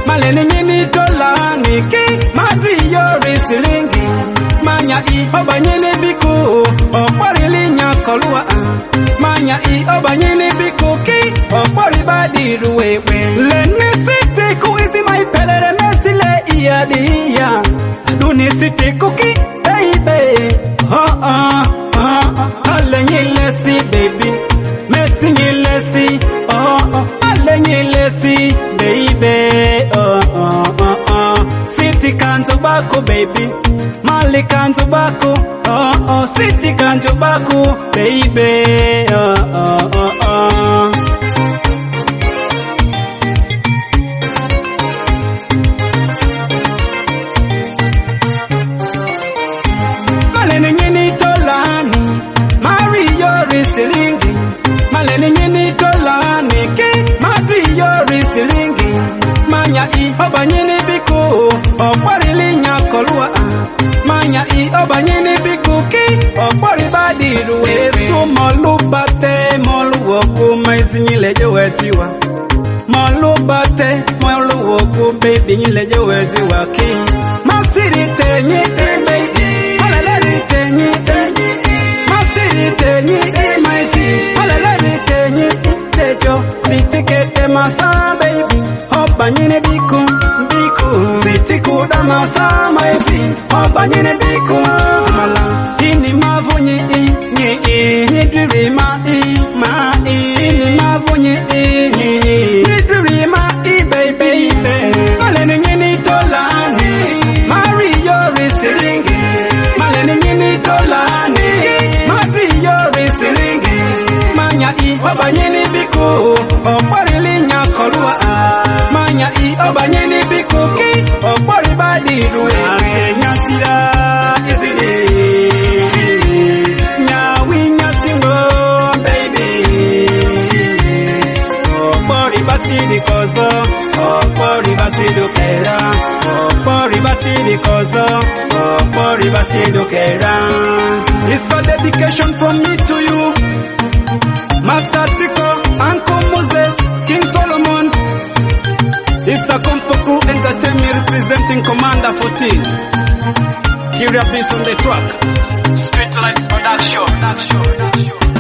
maleni nyini dola niki madri yori silingi manya I obanyini biku opori linya kolua manya I obanyini biku ki opori badi ruwewe leni siti kuizi maipelere mesile iya diya duni siti kuki baby Alenyilesi baby Metinyilesi Alenyilesi baby City Kanjubako baby Mali Kanjubako City Kanjubako baby Maleni nyini tolani Mario Risilingi Maleni nyini tolani Ki Mario Risilingi Manya I obanyini biku Opori linya kolua Manya I obanyini biku Ki opori badiru Esu molubate Moluwoku maizinyile jowetiwa Molubate Moluwoku baby nyile jowetiwa Ki Masiri tenyi baby Tenyi, masiri tenyi, maisi, alelemi tenyi, tejo, siti kete masa baby, hoba nyine biku, siti kuda masa maisi, hoba nyine biku, amala, ini mavunyi nidiri ini mavunyi nidiri baby, maleni nyini tolani, Mario Risilingi, maleni nyini tolani, Mario Risilingi, manya I obanyini biku, opori linya kolua, manya I obanyini biku ki, opori badiru nyasira izini, nyawi nyasingo baby, opori batidi kozo, opori batidu kera, opori batidi kozo, opori batidu kera. This for dedication from me to you, Master Tico, Uncle Moses, King Solomon. It's a Kompoku Entertainment representing Commander 14. Kyria Beats on the track. Street Lights Production.